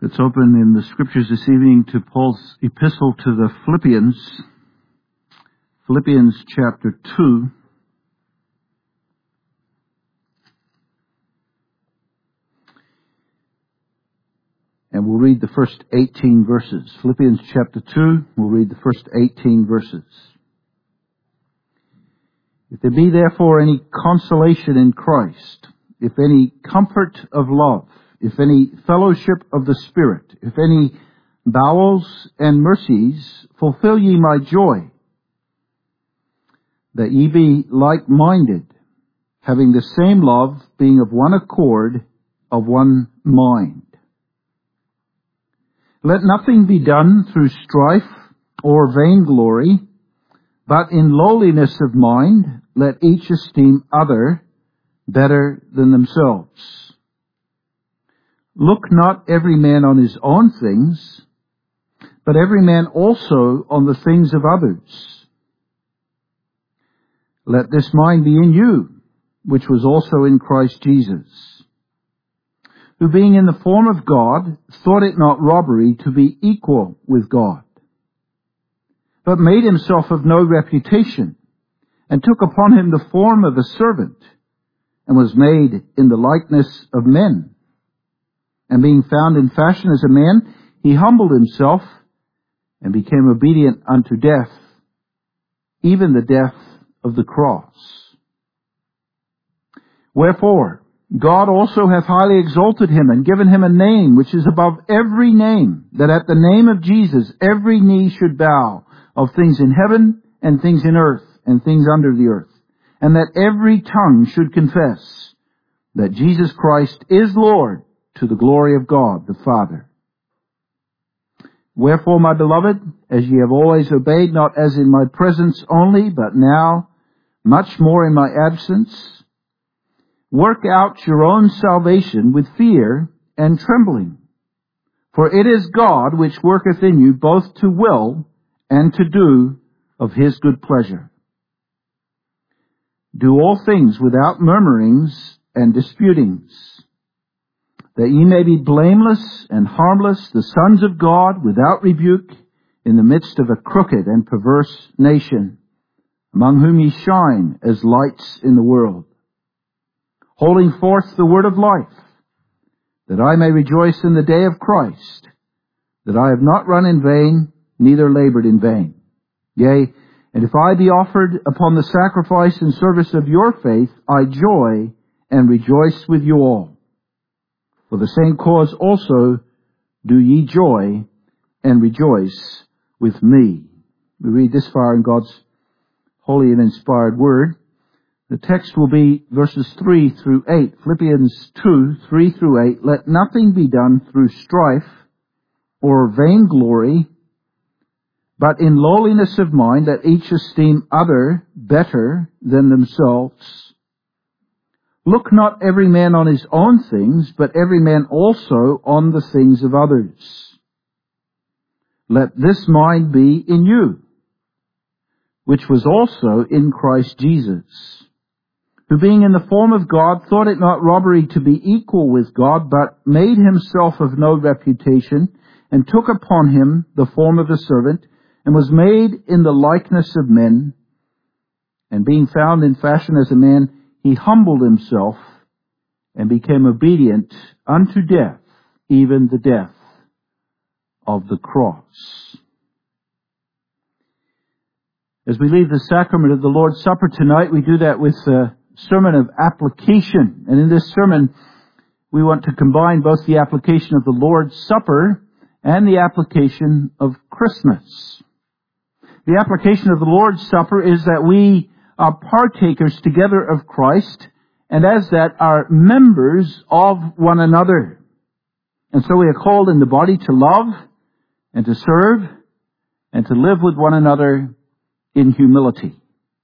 Let's open in the Scriptures this evening to Paul's epistle to the Philippians. Philippians chapter 2. And we'll read the first 18 verses. Philippians chapter 2, we'll read the first 18 verses. If there be therefore any consolation in Christ, if any comfort of love, if any fellowship of the Spirit, if any bowels and mercies, fulfill ye my joy, that ye be like-minded, having the same love, being of one accord, of one mind. Let nothing be done through strife or vainglory, but in lowliness of mind let each esteem other better than themselves. Look not every man on his own things, but every man also on the things of others. Let this mind be in you, which was also in Christ Jesus, who being in the form of God, thought it not robbery to be equal with God, but made himself of no reputation, and took upon him the form of a servant, and was made in the likeness of men. And being found in fashion as a man, he humbled himself, and became obedient unto death, even the death of the cross. Wherefore, God also hath highly exalted him, and given him a name which is above every name, that at the name of Jesus every knee should bow, of things in heaven, and things in earth, and things under the earth, and that every tongue should confess that Jesus Christ is Lord, to the glory of God the Father. Wherefore, my beloved, as ye have always obeyed, not as in my presence only, but now much more in my absence, work out your own salvation with fear and trembling. For it is God which worketh in you both to will and to do of his good pleasure. Do all things without murmurings and disputings, that ye may be blameless and harmless, the sons of God, without rebuke, in the midst of a crooked and perverse nation, among whom ye shine as lights in the world, holding forth the word of life, that I may rejoice in the day of Christ, that I have not run in vain, neither labored in vain. Yea, and if I be offered upon the sacrifice and service of your faith, I joy and rejoice with you all. For the same cause also do ye joy and rejoice with me. We read this far in God's holy and inspired word. The text will be verses 3 through 8. Philippians 2, 3 through 8. Let nothing be done through strife or vainglory, but in lowliness of mind let each esteem other better than themselves. Look not every man on his own things, but every man also on the things of others. Let this mind be in you, which was also in Christ Jesus, who being in the form of God, thought it not robbery to be equal with God, but made himself of no reputation, and took upon him the form of a servant, and was made in the likeness of men. And being found in fashion as a man, he humbled himself and became obedient unto death, even the death of the cross. As we leave the sacrament of the Lord's Supper tonight, we do that with a sermon of application. And in this sermon, we want to combine both the application of the Lord's Supper and the application of Christmas. The application of the Lord's Supper is that we are partakers together of Christ, and as that are members of one another. And so we are called in the body to love and to serve and to live with one another in humility.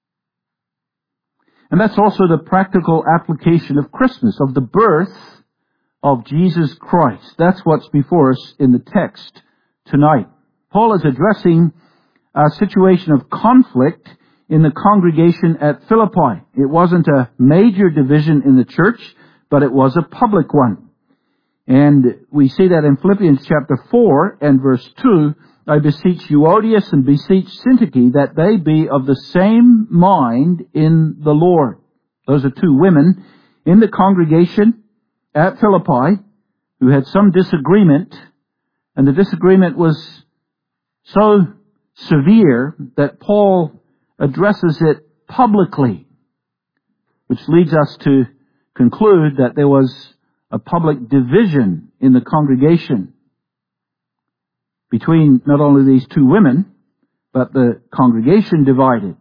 And that's also the practical application of Christmas, of the birth of Jesus Christ. That's what's before us in the text tonight. Paul is addressing a situation of conflict in the congregation at Philippi. It wasn't a major division in the church, but it was a public one. And we see that in Philippians chapter 4 and verse 2, I beseech Euodias and beseech Syntyche that they be of the same mind in the Lord. Those are two women in the congregation at Philippi who had some disagreement, and the disagreement was so severe that Paul addresses it publicly, which leads us to conclude that there was a public division in the congregation between not only these two women, but the congregation divided.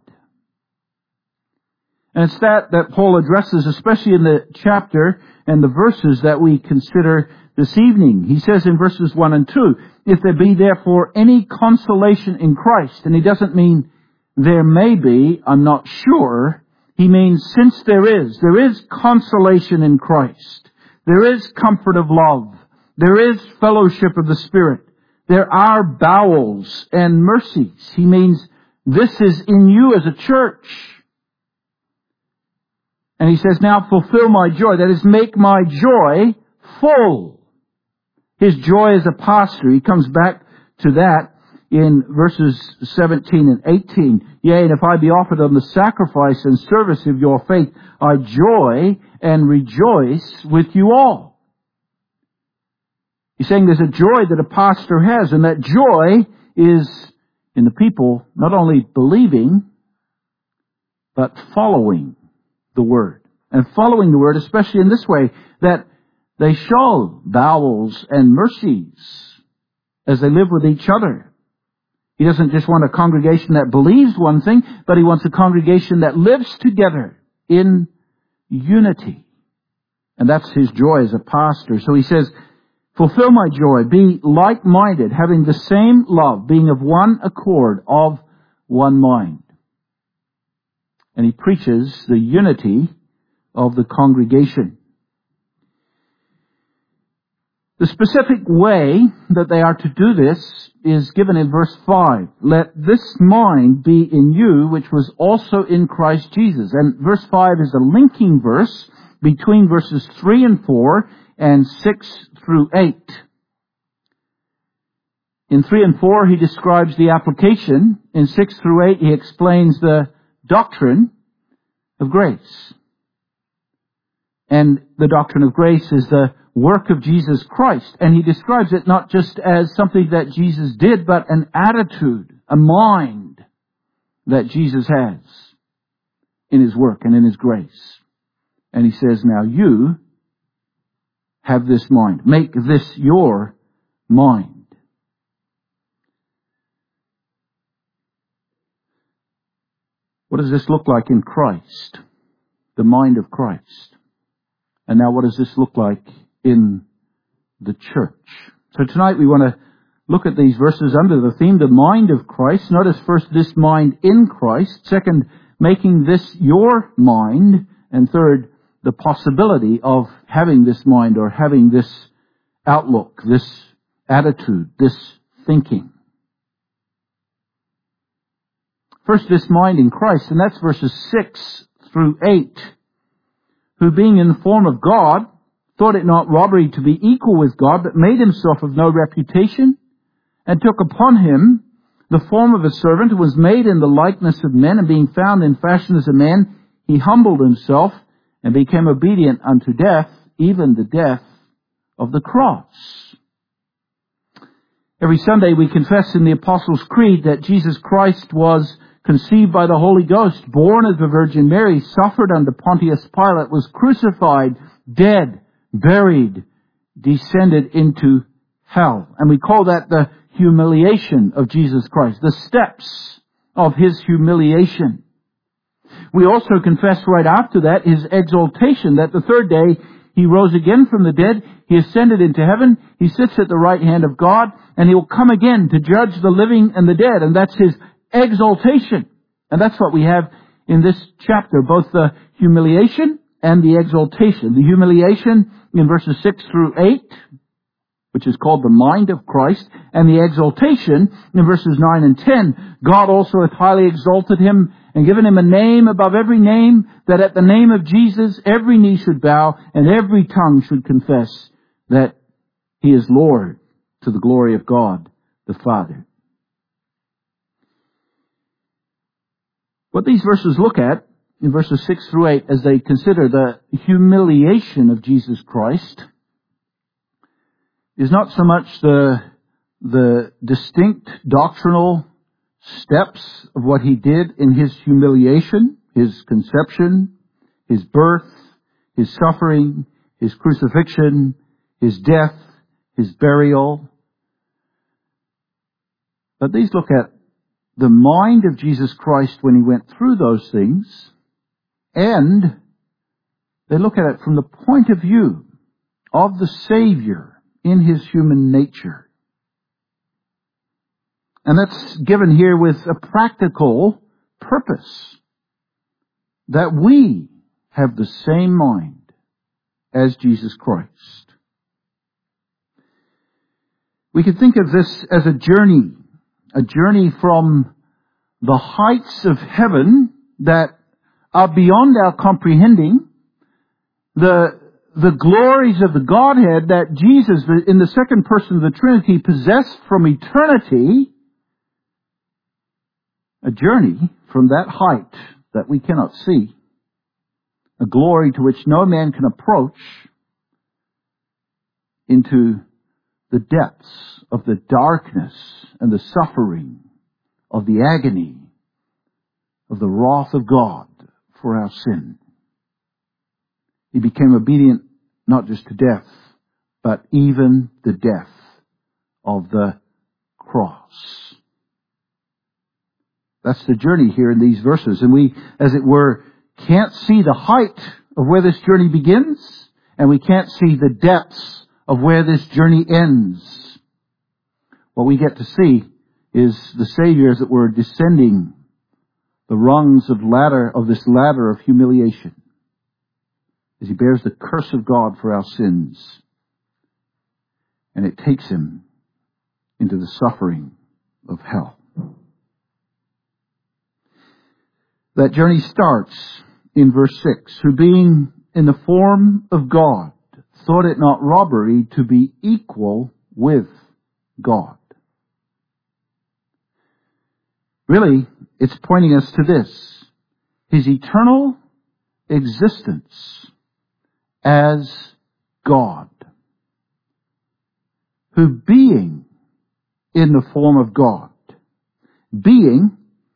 And it's that Paul addresses, especially in the chapter and the verses that we consider this evening. He says in verses 1 and 2, if there be therefore any consolation in Christ, and he doesn't mean there may be, I'm not sure. He means since there is consolation in Christ. There is comfort of love. There is fellowship of the Spirit. There are bowels and mercies. He means this is in you as a church. And he says, now fulfill my joy. That is, make my joy full. His joy as a pastor. He comes back to that in verses 17 and 18. Yea, and if I be offered on the sacrifice and service of your faith, I joy and rejoice with you all. He's saying there's a joy that a pastor has, and that joy is in the people not only believing, but following the Word. And following the Word, especially in this way, that they show bowels and mercies as they live with each other. He doesn't just want a congregation that believes one thing, but he wants a congregation that lives together in unity. And that's his joy as a pastor. So he says, fulfill my joy, be like-minded, having the same love, being of one accord, of one mind. And he preaches the unity of the congregation. The specific way that they are to do this is given in verse 5. Let this mind be in you, which was also in Christ Jesus. And verse 5 is a linking verse between verses 3 and 4 and 6 through 8. In 3 and 4, he describes the application. In 6 through 8, he explains the doctrine of grace. And the doctrine of grace is the work of Jesus Christ. And he describes it not just as something that Jesus did, but an attitude, a mind that Jesus has in his work and in his grace. And he says, now you have this mind. Make this your mind. What does this look like in Christ? The mind of Christ. And now what does this look like in the church? So tonight we want to look at these verses under the theme, the mind of Christ. Notice first, this mind in Christ. Second, making this your mind. And third, the possibility of having this mind or having this outlook, this attitude, this thinking. First, this mind in Christ, and that's verses 6 through 8. Who being in the form of God, thought it not robbery to be equal with God, but made himself of no reputation, and took upon him the form of a servant, who was made in the likeness of men, and being found in fashion as a man, he humbled himself, and became obedient unto death, even the death of the cross. Every Sunday we confess in the Apostles' Creed that Jesus Christ was conceived by the Holy Ghost, born of the Virgin Mary, suffered under Pontius Pilate, was crucified, dead, buried, descended into hell. And we call that the humiliation of Jesus Christ, the steps of his humiliation. We also confess right after that his exaltation, that the third day he rose again from the dead, he ascended into heaven, he sits at the right hand of God, and he will come again to judge the living and the dead. And that's his exaltation. And that's what we have in this chapter, both the humiliation and the exaltation. The humiliation in verses 6 through 8, which is called the mind of Christ, and the exaltation in verses 9 and 10. God also hath highly exalted him and given him a name above every name, that at the name of Jesus every knee should bow and every tongue should confess that He is Lord to the glory of God the Father. What these verses look at, in verses 6 through 8, as they consider the humiliation of Jesus Christ, is not so much the distinct doctrinal steps of what he did in his humiliation, his conception, his birth, his suffering, his crucifixion, his death, his burial. But these look at the mind of Jesus Christ when he went through those things, and they look at it from the point of view of the Savior in his human nature. And that's given here with a practical purpose, that we have the same mind as Jesus Christ. We could think of this as a journey from the heights of heaven that are beyond our comprehending, the glories of the Godhead that Jesus, in the second person of the Trinity, possessed from eternity, a journey from that height that we cannot see, a glory to which no man can approach, into the depths of the darkness and the suffering of the agony of the wrath of God for our sin. He became obedient not just to death, but even the death of the cross. That's the journey here in these verses. And we, as it were, can't see the height of where this journey begins, and we can't see the depths of where this journey ends. What we get to see is the Savior, as it were, descending the rungs of this ladder of humiliation as he bears the curse of God for our sins. And it takes him into the suffering of hell. That journey starts in verse 6. Who being in the form of God, thought it not robbery to be equal with God. Really, it's pointing us to this: his eternal existence as God, who being in the form of God, being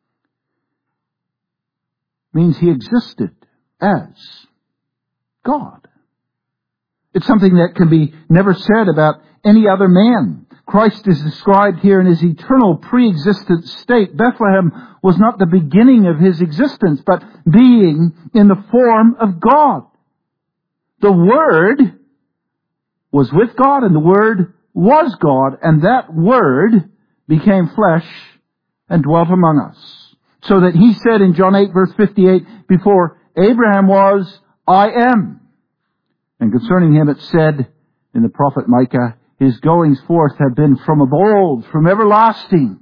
means he existed as God. It's something that can be never said about any other man. Christ is described here in his eternal pre-existent state. Bethlehem was not the beginning of his existence, but being in the form of God. The Word was with God, and the Word was God, and that Word became flesh and dwelt among us. So that he said in John 8 verse 58, before Abraham was, I am. And concerning him it said in the prophet Micah, his goings forth have been from of old, from everlasting.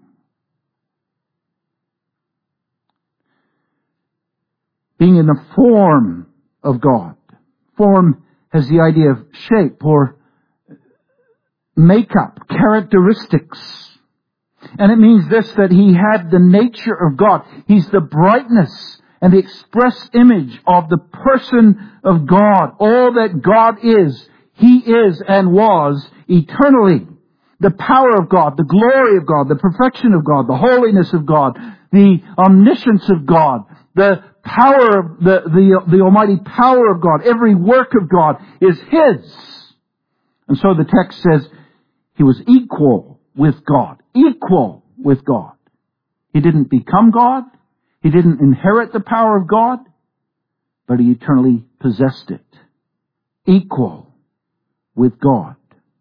Being in the form of God. Form has the idea of shape or makeup, characteristics. And it means this, that he had the nature of God. He's the brightness and the express image of the person of God. All that God is, he is and was eternally. The power of God, the glory of God, the perfection of God, the holiness of God, the omniscience of God, the power of the almighty power of God, every work of God is his. And so the text says he was equal with God. Equal with God. He didn't become God. He didn't inherit the power of God, but he eternally possessed it. Equal with God.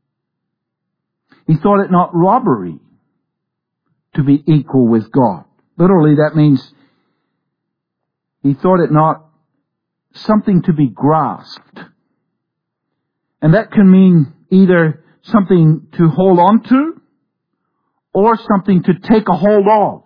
He thought it not robbery to be equal with God. Literally, that means he thought it not something to be grasped. And that can mean either something to hold on to or something to take a hold of.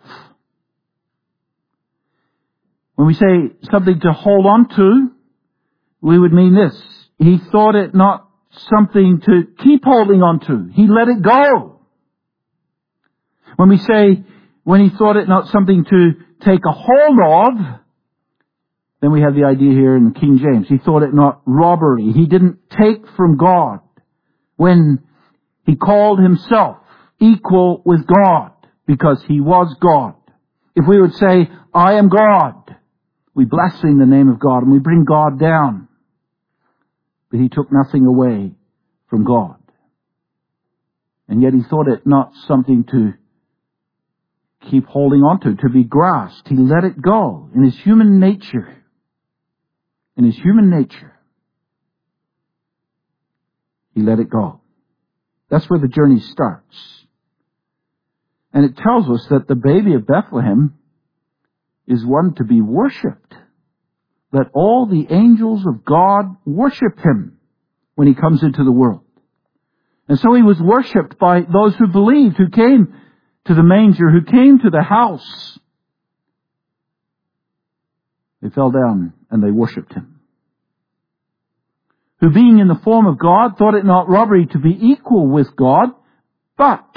When we say something to hold on to, we would mean this: he thought it not something to keep holding on to. He let it go. When we say, when he thought it not something to take a hold of, then we have the idea here in the King James. He thought it not robbery. He didn't take from God when he called himself equal with God, because he was God. If we would say, I am God, we blaspheme the name of God and we bring God down. But he took nothing away from God. And yet he thought it not something to keep holding on to be grasped. He let it go in his human nature. In his human nature, he let it go. That's where the journey starts. And it tells us that the baby of Bethlehem is one to be worshipped. That all the angels of God worship him when he comes into the world. And so he was worshipped by those who believed, who came to the manger, who came to the house. They fell down and they worshipped him. Who being in the form of God, thought it not robbery to be equal with God, but,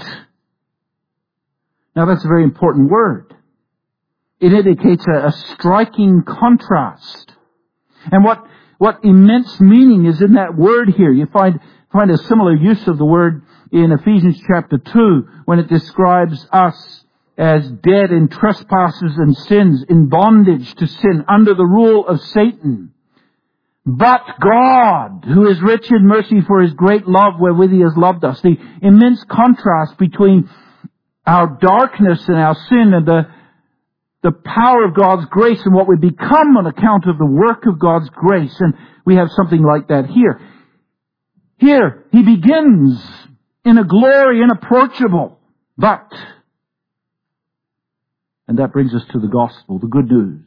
now that's a very important word. It indicates a striking contrast. And what immense meaning is in that word here. You find a similar use of the word in Ephesians chapter 2, when it describes us as dead in trespasses and sins, in bondage to sin, under the rule of Satan. But God, who is rich in mercy for his great love wherewith he has loved us. The immense contrast between our darkness and our sin and the power of God's grace and what we become on account of the work of God's grace. And we have something like that here. Here, he begins in a glory inapproachable. But, and that brings us to the gospel, the good news.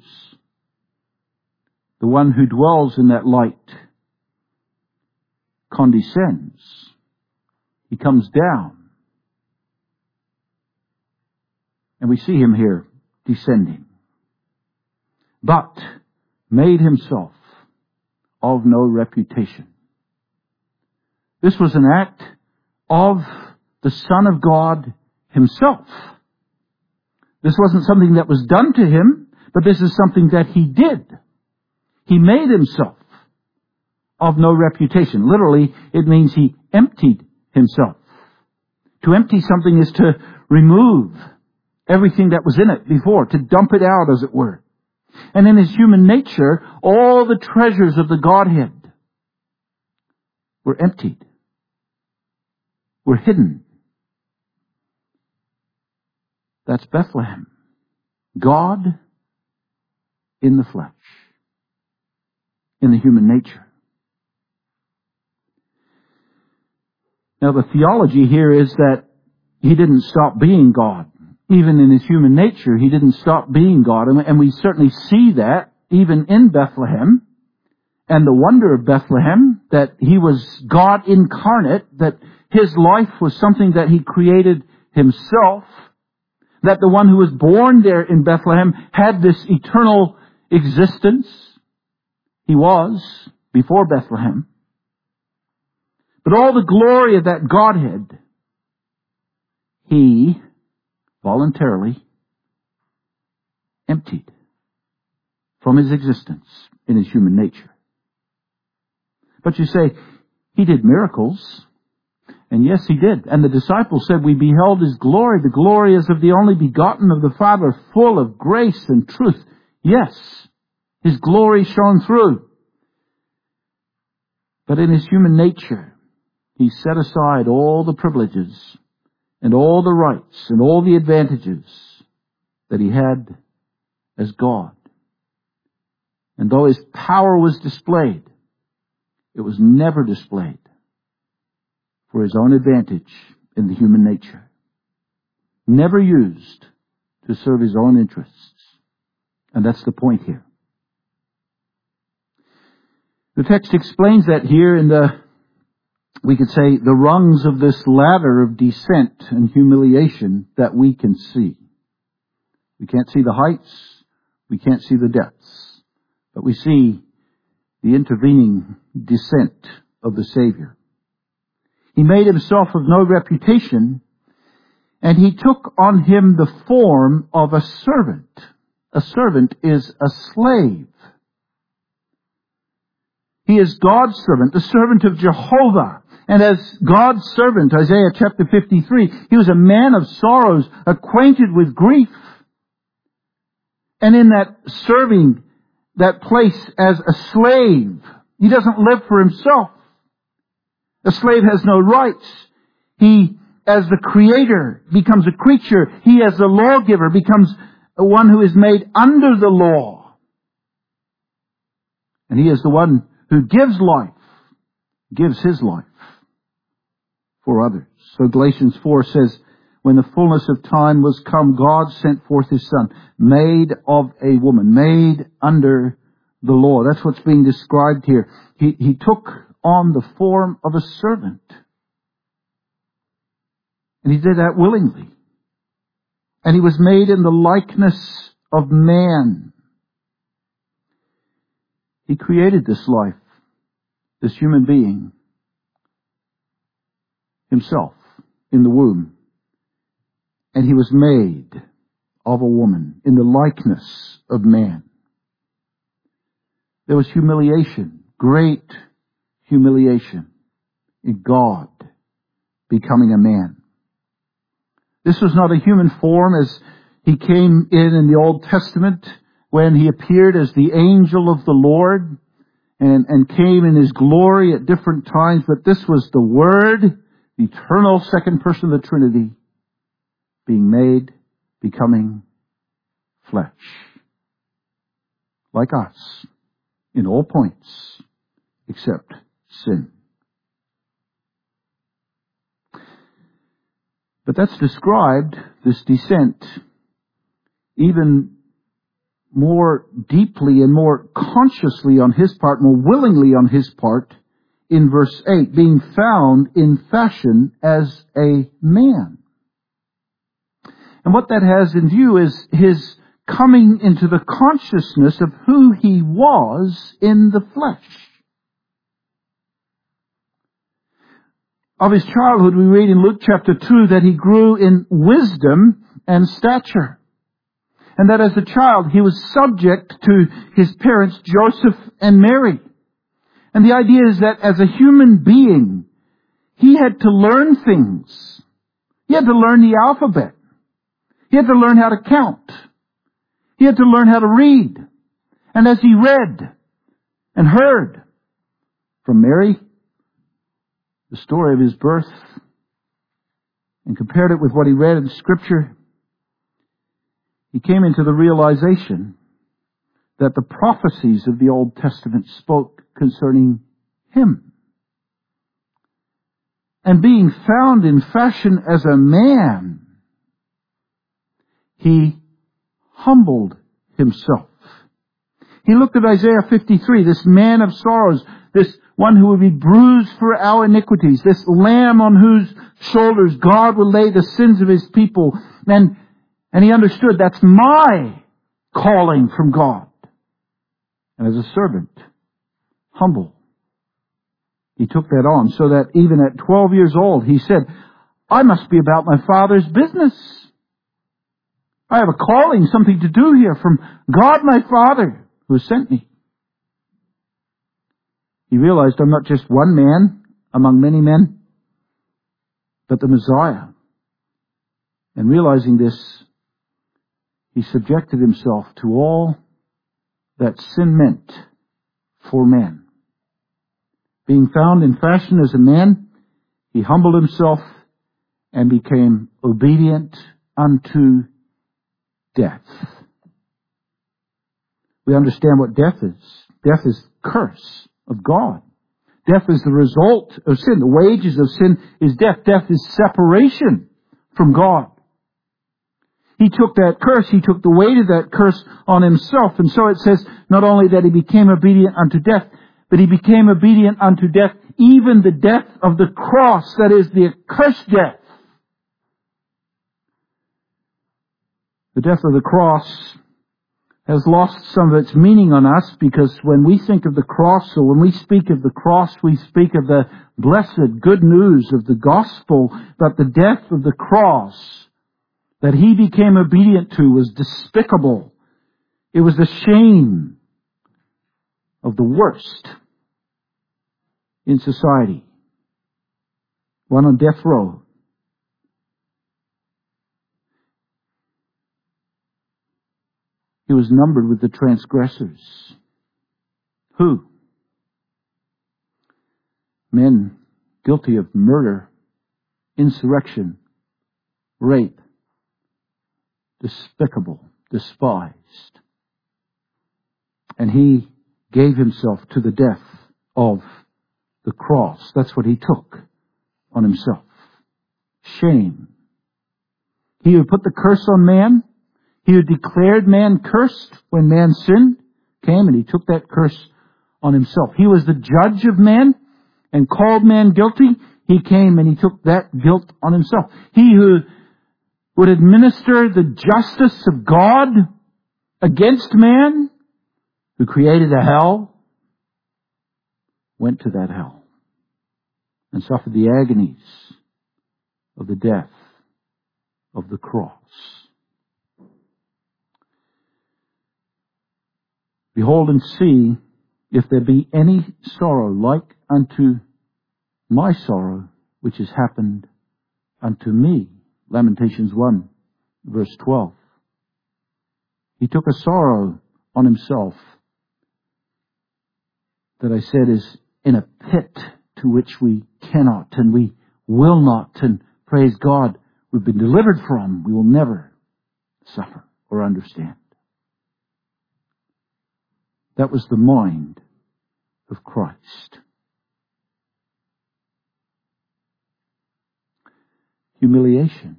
The one who dwells in that light condescends. He comes down. And we see him here descending. But made himself of no reputation. This was an act of the Son of God himself. This wasn't something that was done to him, but this is something that he did. He made himself of no reputation. Literally, it means he emptied himself. To empty something is to remove everything that was in it before, to dump it out, as it were. And in his human nature, all the treasures of the Godhead were emptied, were hidden. That's Bethlehem. God in the flesh, in the human nature. Now the theology here is that he didn't stop being God. Even in his human nature, he didn't stop being God. And we certainly see that even in Bethlehem. And the wonder of Bethlehem, that he was God incarnate, that his life was something that he created himself, that the one who was born there in Bethlehem had this eternal existence. He was before Bethlehem. But all the glory of that Godhead, he voluntarily emptied from his existence in his human nature. But you say, he did miracles. And yes, he did. And the disciples said, we beheld his glory. The glory is of the only begotten of the Father, full of grace and truth. Yes, his glory shone through. But in his human nature, he set aside all the privileges and all the rights and all the advantages that he had as God. And though his power was displayed, it was never displayed for his own advantage in the human nature. Never used to serve his own interests. And that's the point here. The text explains that here in we could say, the rungs of this ladder of descent and humiliation that we can see. We can't see the heights. We can't see the depths. But we see the intervening descent of the Savior He made himself of no reputation, and he took on him the form of a servant. A servant is a slave. He is God's servant, the servant of Jehovah. And as God's servant, Isaiah chapter 53, he was a man of sorrows, acquainted with grief. And in that serving that place as a slave, he doesn't live for himself. A slave has no rights. He, as the creator, becomes a creature. He, as the lawgiver, becomes one who is made under the law. And he is the one who gives life, gives his life for others. So Galatians 4 says, when the fullness of time was come, God sent forth his Son, made of a woman, made under the law. That's what's being described here. He took on the form of a servant. And he did that willingly. And he was made in the likeness of man. He created this life, this human being, himself in the womb. And he was made of a woman in the likeness of man. There was humiliation, great humiliation in God becoming a man. This was not a human form as he came in the Old Testament when he appeared as the angel of the Lord and came in his glory at different times. But this was the Word, the eternal second person of the Trinity, being made, becoming flesh. Like us, in all points, except sin. But that's described, this descent, even more deeply and more consciously on his part, more willingly on his part, in verse 8, being found in fashion as a man. And what that has in view is his coming into the consciousness of who he was in the flesh. Of his childhood, we read in Luke chapter 2 that he grew in wisdom and stature. And that as a child, he was subject to his parents, Joseph and Mary. And the idea is that as a human being, he had to learn things. He had to learn the alphabet. He had to learn how to count. He had to learn how to read. And as he read and heard from Mary the story of his birth and compared it with what he read in Scripture, he came into the realization that the prophecies of the Old Testament spoke concerning him. And being found in fashion as a man, he humbled himself. He looked at Isaiah 53, this man of sorrows, this one who would be bruised for our iniquities, this lamb on whose shoulders God will lay the sins of his people. And he understood that's my calling from God. And as a servant, humble, he took that on, so that even at 12 years old, he said, I must be about my Father's business. I have a calling, something to do here from God my Father who has sent me. He realized I'm not just one man among many men, but the Messiah. And realizing this, he subjected himself to all that sin meant for man. Being found in fashion as a man, he humbled himself and became obedient unto death. We understand what death is. Death is curse of God. Death is the result of sin. The wages of sin is death. Death is separation from God. He took that curse, he took the weight of that curse on himself. And so it says not only that he became obedient unto death, but he became obedient unto death, even the death of the cross, that is the accursed death. The death of the cross has lost some of its meaning on us, because when we think of the cross, or when we speak of the cross, we speak of the blessed good news of the gospel, that the death of the cross that he became obedient to was despicable. It was the shame of the worst in society. One on death row. He was numbered with the transgressors. Who? Men guilty of murder, insurrection, rape, despicable, despised. And he gave himself to the death of the cross. That's what he took on himself. Shame. He who put the curse on man, he who declared man cursed when man sinned, came and he took that curse on himself. He was the judge of man and called man guilty. He came and he took that guilt on himself. He who would administer the justice of God against man, who created a hell, went to that hell and suffered the agonies of the death of the cross. Behold and see if there be any sorrow like unto my sorrow, which has happened unto me. Lamentations 1, verse 12. He took a sorrow on himself that I said is in a pit to which we cannot and we will not, and praise God, we've been delivered from. We will never suffer or understand. That was the mind of Christ. Humiliation.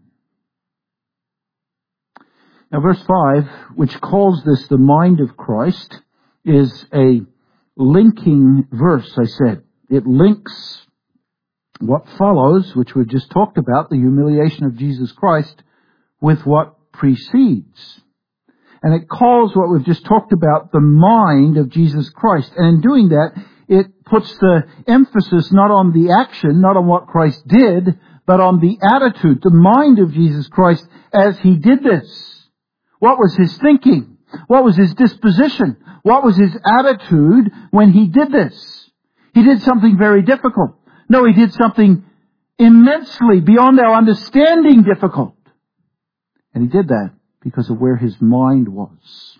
Now verse 5, which calls this the mind of Christ, is a linking verse, I said. It links what follows, which we've just talked about, the humiliation of Jesus Christ, with what precedes. And it calls what we've just talked about the mind of Jesus Christ. And in doing that, it puts the emphasis not on the action, not on what Christ did, but on the attitude, the mind of Jesus Christ as he did this. What was his thinking? What was his disposition? What was his attitude when he did this? He did something very difficult. No, he did something immensely beyond our understanding difficult. And he did that because of where his mind was.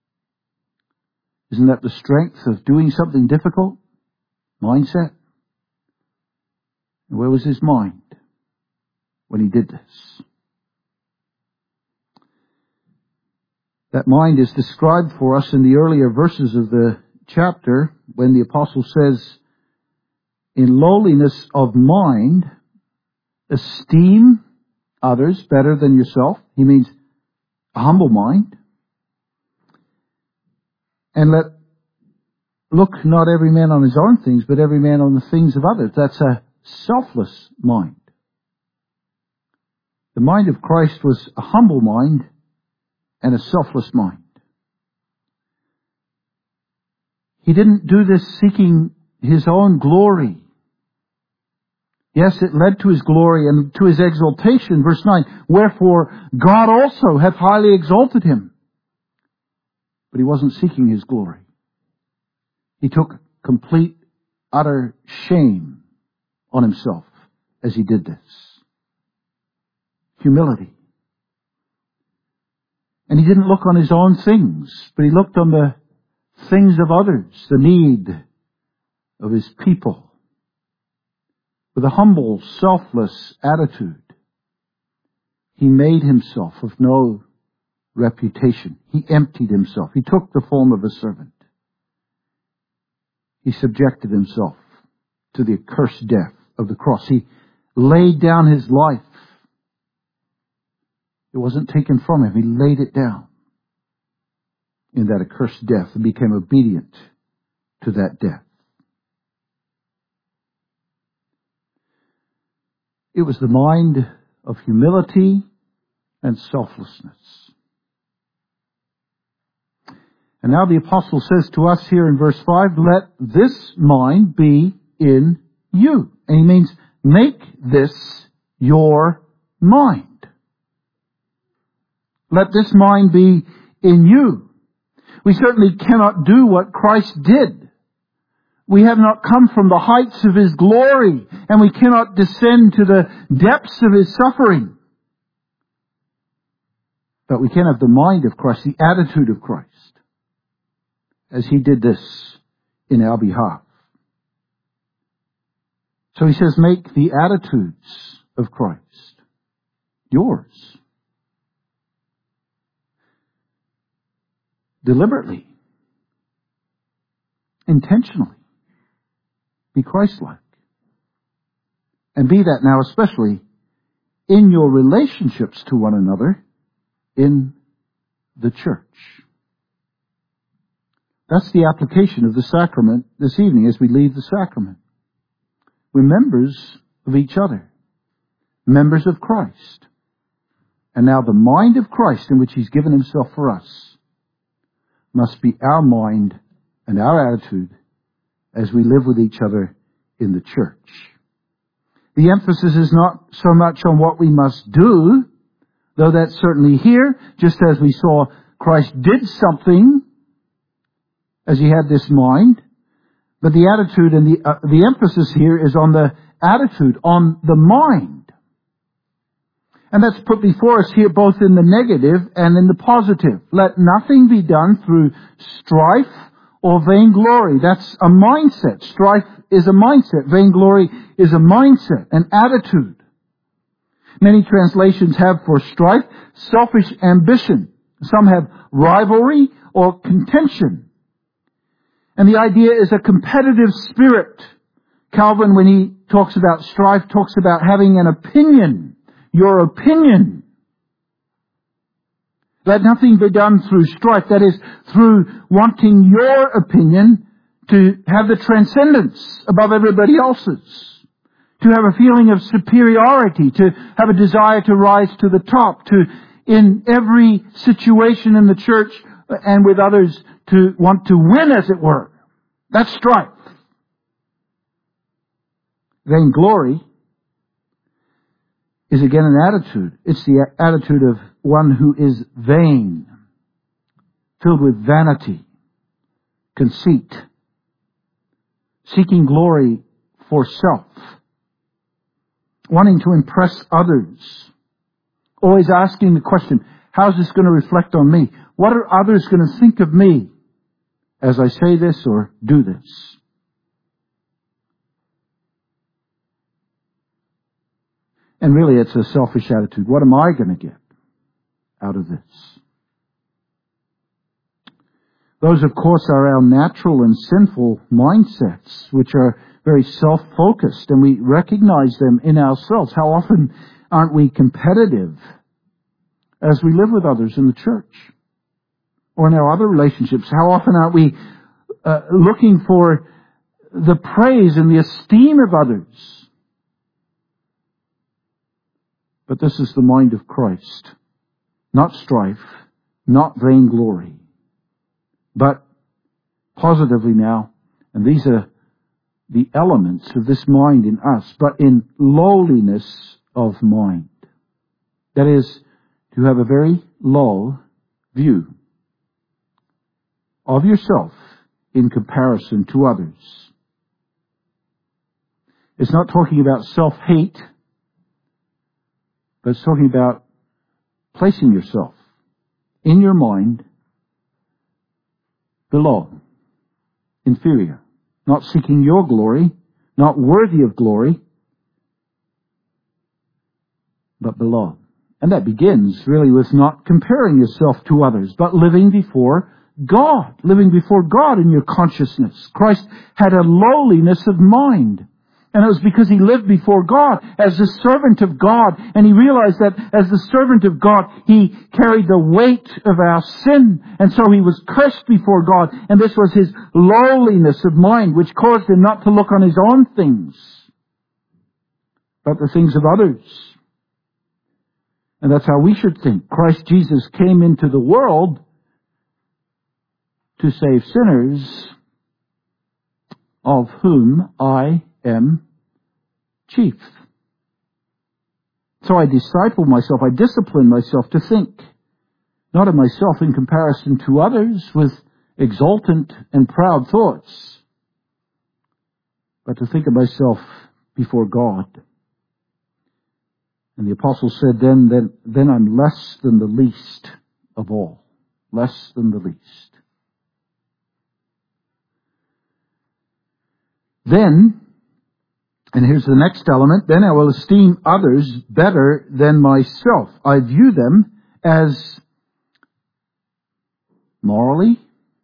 Isn't that the strength of doing something difficult? Mindset. And where was his mind when he did this? That mind is described for us in the earlier verses of the chapter when the apostle says, in lowliness of mind, esteem others better than yourself. He means a humble mind. And look not every man on his own things, but every man on the things of others. That's a selfless mind. The mind of Christ was a humble mind and a selfless mind. He didn't do this seeking his own glory. Yes, it led to his glory and to his exaltation. Verse 9, wherefore God also hath highly exalted him. But he wasn't seeking his glory. He took complete, utter shame on himself as he did this. Humility. And he didn't look on his own things, but he looked on the things of others, the need of his people. With a humble, selfless attitude, he made himself of no reputation. He emptied himself. He took the form of a servant. He subjected himself to the accursed death of the cross. He laid down his life. It wasn't taken from him. He laid it down in that accursed death and became obedient to that death. It was the mind of humility and selflessness. And now the apostle says to us here in verse 5, let this mind be in you. And he means make this your mind. Let this mind be in you. We certainly cannot do what Christ did. We have not come from the heights of His glory, and we cannot descend to the depths of His suffering. But we can have the mind of Christ, the attitude of Christ, as He did this in our behalf. So he says, make the attitudes of Christ yours. Deliberately. Intentionally. Be Christ-like. And be that now especially in your relationships to one another in the church. That's the application of the sacrament this evening as we leave the sacrament. We're members of each other. Members of Christ. And now the mind of Christ in which He's given Himself for us must be our mind and our attitude as we live with each other in the church. The emphasis is not so much on what we must do, though that's certainly here, just as we saw Christ did something as He had this mind. But the attitude and the emphasis here is on the attitude, on the mind. And that's put before us here both in the negative and in the positive. Let nothing be done through strife or vainglory. That's a mindset. Strife is a mindset. Vainglory is a mindset, an attitude. Many translations have for strife selfish ambition. Some have rivalry or contention. And the idea is a competitive spirit. Calvin, when he talks about strife, talks about having an opinion. Your opinion. Let nothing be done through strife. That is, through wanting your opinion to have the transcendence above everybody else's. To have a feeling of superiority. To have a desire to rise to the top. To, in every situation in the church and with others, to want to win, as it were. That's strife. Vainglory is again an attitude. It's the attitude of one who is vain, filled with vanity, conceit, seeking glory for self, wanting to impress others, always asking the question, how's this going to reflect on me? What are others going to think of me as I say this or do this? And really it's a selfish attitude. What am I going to get out of this? Those, of course, are our natural and sinful mindsets, which are very self-focused, and we recognize them in ourselves. How often aren't we competitive as we live with others in the church? Or in our other relationships, how often aren't we looking for the praise and the esteem of others? But this is the mind of Christ. Not strife, not vainglory, but positively now, and these are the elements of this mind in us, but in lowliness of mind. That is, to have a very low view of yourself in comparison to others. It's not talking about self-hate, but it's talking about placing yourself in your mind below, inferior, not seeking your glory, not worthy of glory, but below. And that begins really with not comparing yourself to others, but living before God in your consciousness. Christ had a lowliness of mind. And it was because He lived before God as the servant of God. And He realized that as the servant of God, He carried the weight of our sin. And so He was cursed before God. And this was His lowliness of mind, which caused Him not to look on His own things, but the things of others. And that's how we should think. Christ Jesus came into the world to save sinners, of whom I am chief. So I disciple myself, I discipline myself to think, not of myself in comparison to others with exultant and proud thoughts, but to think of myself before God. And the apostle said, then I'm less than the least of all. Less than the least. Then, and here's the next element, then I will esteem others better than myself. I view them as morally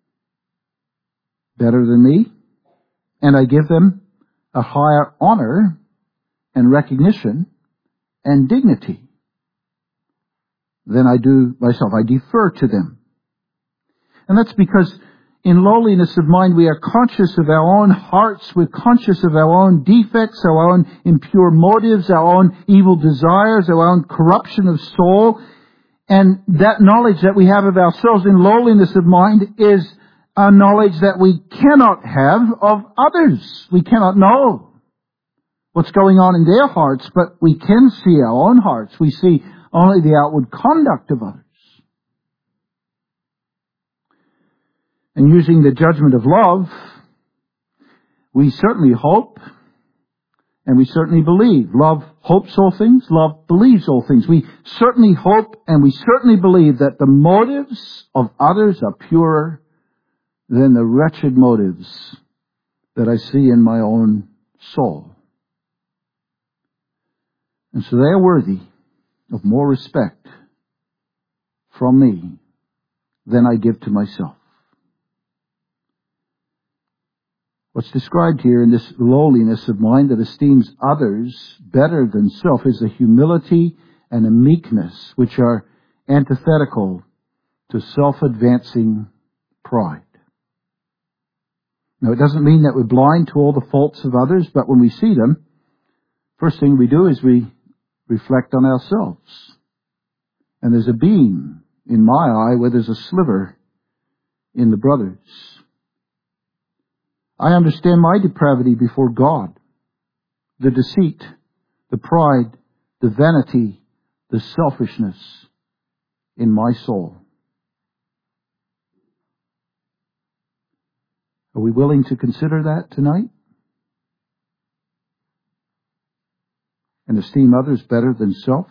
better than me, and I give them a higher honor and recognition and dignity than I do myself. I defer to them. And that's because in lowliness of mind we are conscious of our own hearts, we're conscious of our own defects, our own impure motives, our own evil desires, our own corruption of soul. And that knowledge that we have of ourselves in lowliness of mind is a knowledge that we cannot have of others. We cannot know what's going on in their hearts, but we can see our own hearts. We see only the outward conduct of others. And using the judgment of love, we certainly hope and we certainly believe. Love hopes all things, love believes all things. We certainly hope and we certainly believe that the motives of others are purer than the wretched motives that I see in my own soul. And so they are worthy of more respect from me than I give to myself. What's described here in this lowliness of mind that esteems others better than self is a humility and a meekness which are antithetical to self-advancing pride. Now, it doesn't mean that we're blind to all the faults of others, but when we see them, first thing we do is we reflect on ourselves. And there's a beam in my eye where there's a sliver in the brother's. I understand my depravity before God, the deceit, the pride, the vanity, the selfishness in my soul. Are we willing to consider that tonight? And esteem others better than self?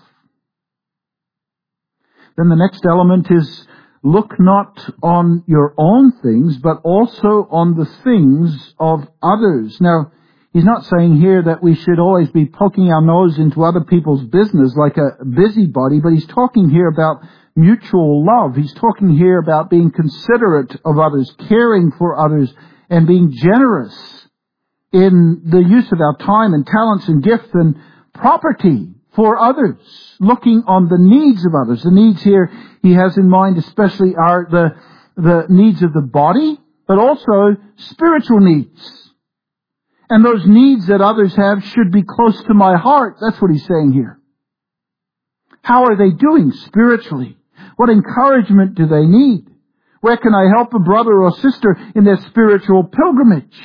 Then the next element is look not on your own things, but also on the things of others. Now, he's not saying here that we should always be poking our nose into other people's business like a busybody, but he's talking here about mutual love. He's talking here about being considerate of others, caring for others, and being generous in the use of our time and talents and gifts and property for others, looking on the needs of others. The needs here he has in mind especially are the needs of the body, but also spiritual needs. And those needs that others have should be close to my heart. That's what he's saying here. How are they doing spiritually? What encouragement do they need? Where can I help a brother or sister in their spiritual pilgrimage?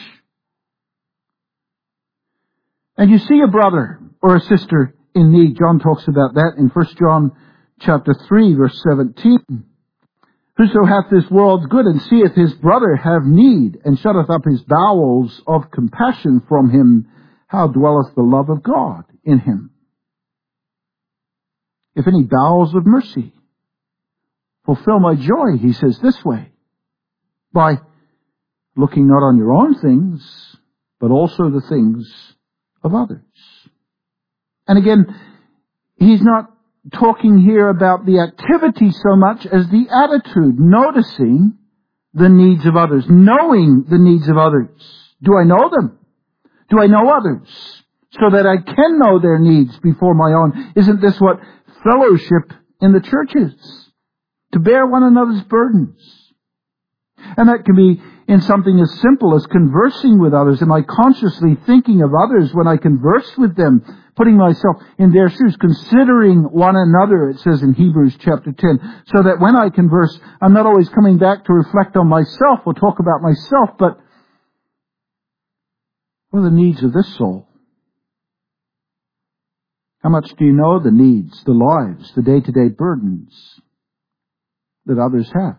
And you see a brother or a sister in need. John talks about that in 1 John chapter 3, verse 17. Whoso hath this world's good and seeth his brother have need, and shutteth up his bowels of compassion from him, how dwelleth the love of God in him? If any bowels of mercy, fulfill my joy, he says this way, by looking not on your own things, but also the things of others. And again, he's not talking here about the activity so much as the attitude, noticing the needs of others, knowing the needs of others. Do I know them? Do I know others? So that I can know their needs before my own. Isn't this what fellowship in the church is? To bear one another's burdens. And that can be in something as simple as conversing with others. Am I consciously thinking of others when I converse with them? putting myself in their shoes, considering one another, it says in Hebrews chapter 10, so that when I converse, I'm not always coming back to reflect on myself or talk about myself, but what are the needs of this soul? How much do you know the needs, the lives, the day-to-day burdens that others have?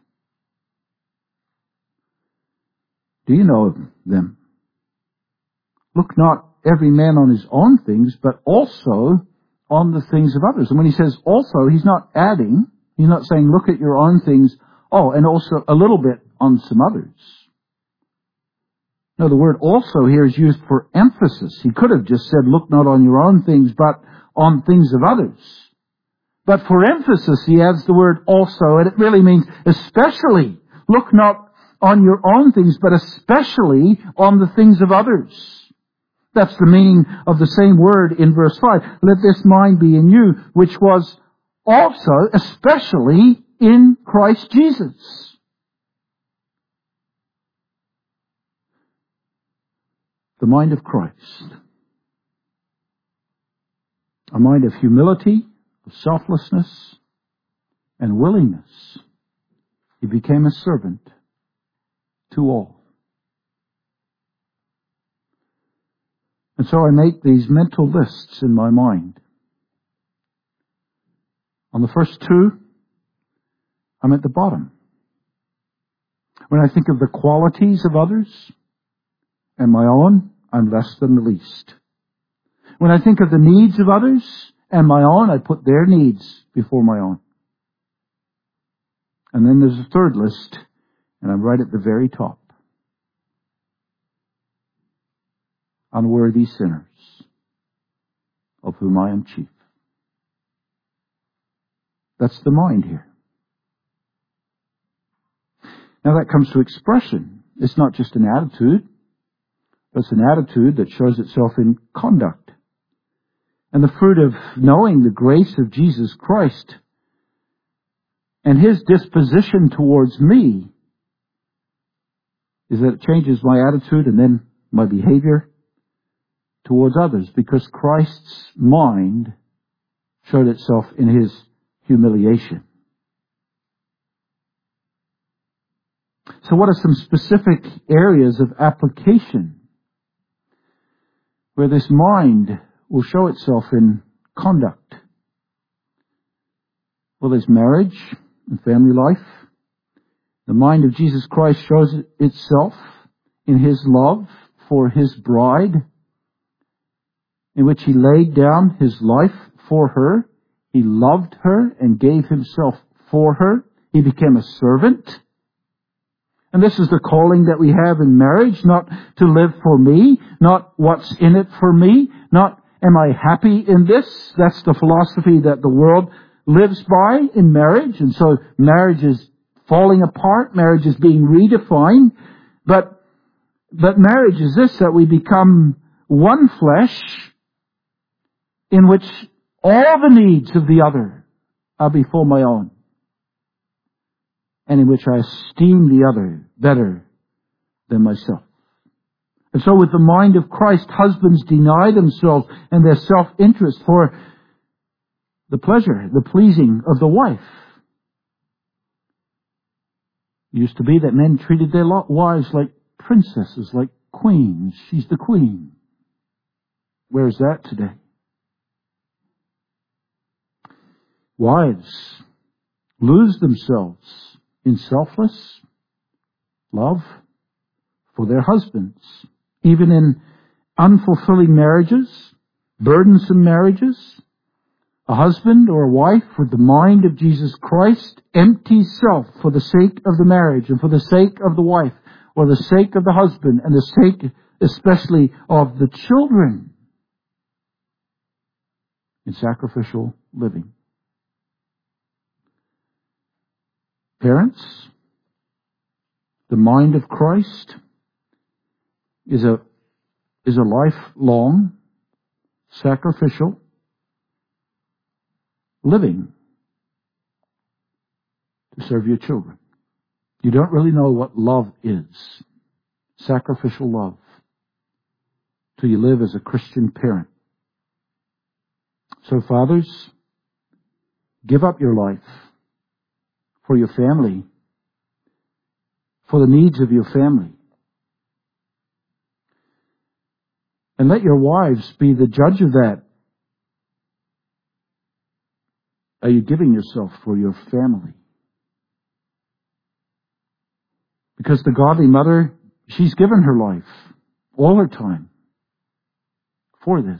Do you know them? Look not every man on his own things, but also on the things of others. And when he says also, he's not adding, he's not saying look at your own things, and also a little bit on some others. No, the word also here is used for emphasis. He could have just said look not on your own things, but on things of others. But for emphasis, he adds the word also, and it really means especially. Look not on your own things, but especially on the things of others. That's the meaning of the same word in verse 5. Let this mind be in you, which was also, especially in Christ Jesus. The mind of Christ. A mind of humility, of selflessness, and willingness. He became a servant to all. And so I make these mental lists in my mind. On the first two, I'm at the bottom. When I think of the qualities of others and my own, I'm less than the least. When I think of the needs of others and my own, I put their needs before my own. And then there's a third list, and I'm right at the very top. Unworthy sinners, of whom I am chief. That's the mind here. Now that comes to expression. It's not just an attitude, but it's an attitude that shows itself in conduct. And the fruit of knowing the grace of Jesus Christ and His disposition towards me is that it changes my attitude and then my behavior towards others, because Christ's mind showed itself in His humiliation. So what are some specific areas of application where this mind will show itself in conduct? Well, there's marriage and family life. The mind of Jesus Christ shows itself in His love for His bride, in which He laid down His life for her. He loved her and gave Himself for her. He became a servant. And this is the calling that we have in marriage, not to live for me, not what's in it for me, not am I happy in this. That's the philosophy that the world lives by in marriage. And so marriage is falling apart. Marriage is being redefined. But marriage is this, that we become one flesh in which all the needs of the other are before my own, and in which I esteem the other better than myself. And so with the mind of Christ, husbands deny themselves and their self-interest for the pleasure, the pleasing of the wife. It used to be that men treated their wives like princesses, like queens. She's the queen. Where is that today? Wives lose themselves in selfless love for their husbands, even in unfulfilling marriages, burdensome marriages. A husband or a wife with the mind of Jesus Christ empties self for the sake of the marriage and for the sake of the wife, or the sake of the husband and the sake especially of the children, in sacrificial living. Parents, the mind of Christ is a lifelong, sacrificial living to serve your children. You don't really know what love is, sacrificial love, till you live as a Christian parent. So fathers, give up your life for your family, for the needs of your family. And let your wives be the judge of that. Are you giving yourself for your family? Because the godly mother, she's given her life, all her time, for this.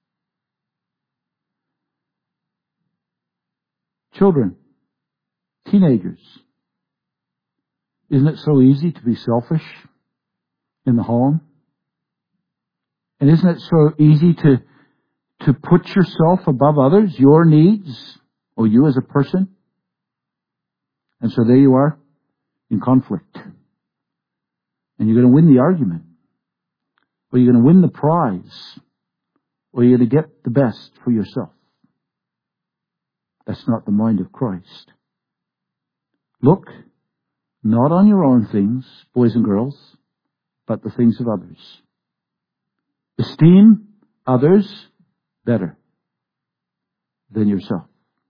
Children, teenagers, isn't it so easy to be selfish in the home? And isn't it so easy to put yourself above others, your needs, or you as a person? And so there you are, in conflict. And you're going to win the argument, or you're going to win the prize, or you're going to get the best for yourself. That's not the mind of Christ. Look not on your own things, boys and girls, but the things of others. Esteem others better than yourself.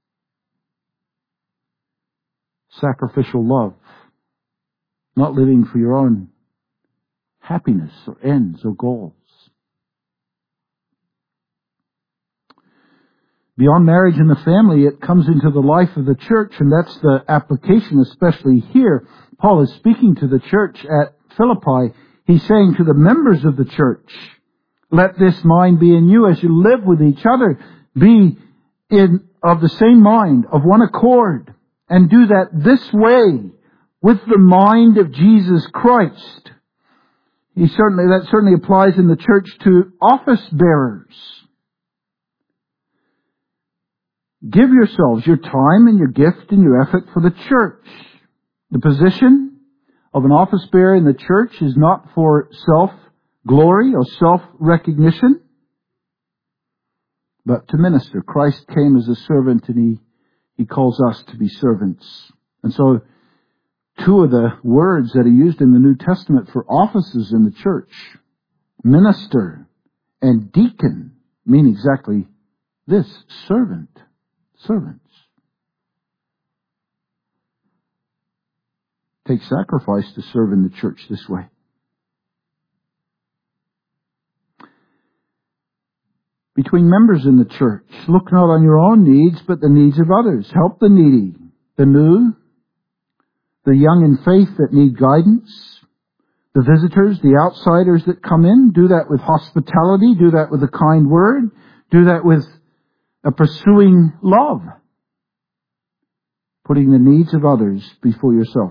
Sacrificial love, not living for your own happiness or ends or goals. Beyond marriage and the family, it comes into the life of the church, and that's the application, especially here. Paul is speaking to the church at Philippi. He's saying to the members of the church, let this mind be in you as you live with each other. Be of the same mind, of one accord, and do that this way, with the mind of Jesus Christ. That certainly applies in the church to office bearers. Give yourselves your time and your gift and your effort for the church. The position of an office bearer in the church is not for self-glory or self-recognition, but to minister. Christ came as a servant, and He calls us to be servants. And so, two of the words that are used in the New Testament for offices in the church, minister and deacon, mean exactly this, servant. Servants. Take sacrifice to serve in the church this way. Between members in the church, look not on your own needs, but the needs of others. Help the needy, the new, the young in faith that need guidance, the visitors, the outsiders that come in. Do that with hospitality. Do that with a kind word. Do that with a pursuing love. Putting the needs of others before yourself,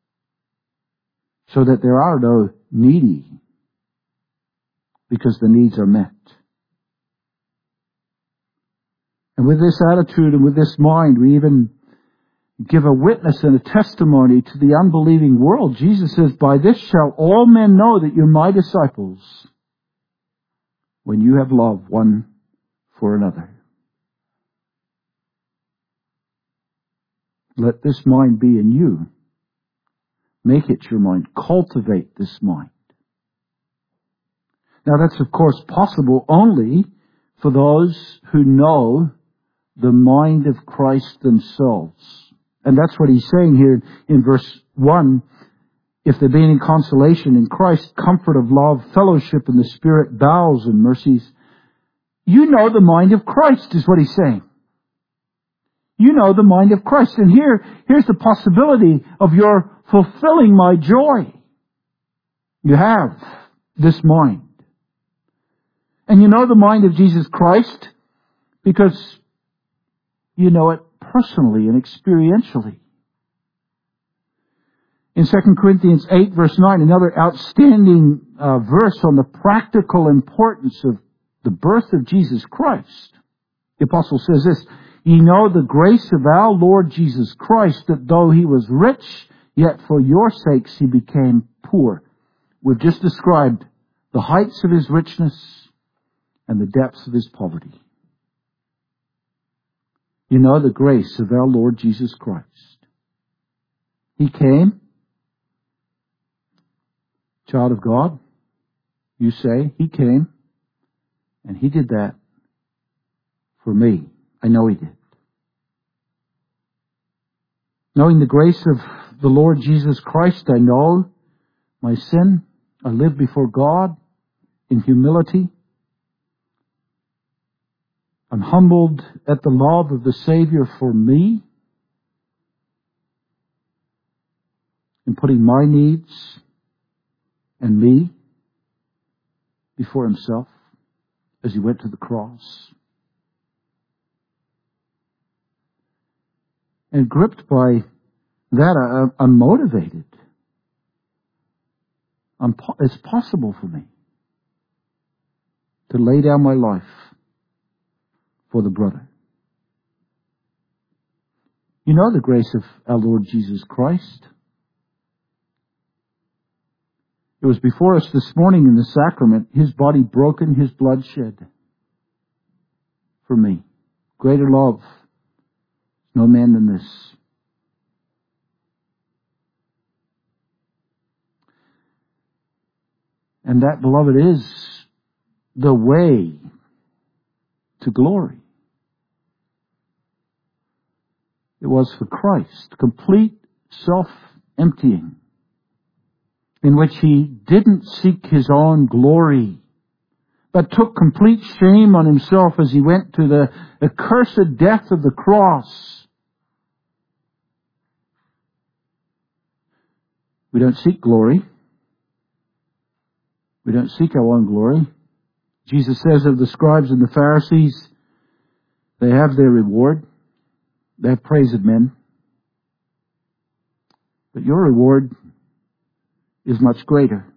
so that there are no needy, because the needs are met. And with this attitude and with this mind, we even give a witness and a testimony to the unbelieving world. Jesus says, by this shall all men know that you're my disciples, when you have love one for another. Let this mind be in you. Make it your mind. Cultivate this mind. Now that's of course possible only for those who know the mind of Christ themselves. And that's what he's saying here in verse 1. If there be any consolation in Christ, comfort of love, fellowship in the Spirit, bowels and mercies. You know the mind of Christ is what he's saying. You know the mind of Christ. And here's the possibility of your fulfilling my joy. You have this mind. And you know the mind of Jesus Christ because you know it personally and experientially. In 2 Corinthians 8 verse 9, another outstanding verse on the practical importance of the birth of Jesus Christ. The apostle says this, ye know the grace of our Lord Jesus Christ, that though he was rich, yet for your sakes he became poor. We've just described the heights of his richness and the depths of his poverty. You know the grace of our Lord Jesus Christ. He came, child of God, you say, he came, and he did that for me. I know He did. Knowing the grace of the Lord Jesus Christ, I know my sin. I live before God in humility. I'm humbled at the love of the Savior for me, in putting my needs and me before Himself as He went to the cross. And gripped by that, I'm motivated. It's possible for me to lay down my life for the brother. You know the grace of our Lord Jesus Christ. It was before us this morning in the sacrament, His body broken, His blood shed for me. Greater love, no man than this. And that, beloved, is the way to glory. It was for Christ, complete self-emptying, in which He didn't seek His own glory, but took complete shame on Himself as He went to the accursed death of the cross. We don't seek glory. We don't seek our own glory. Jesus says of the scribes and the Pharisees, they have their reward. They have praise of men. But your reward is much greater.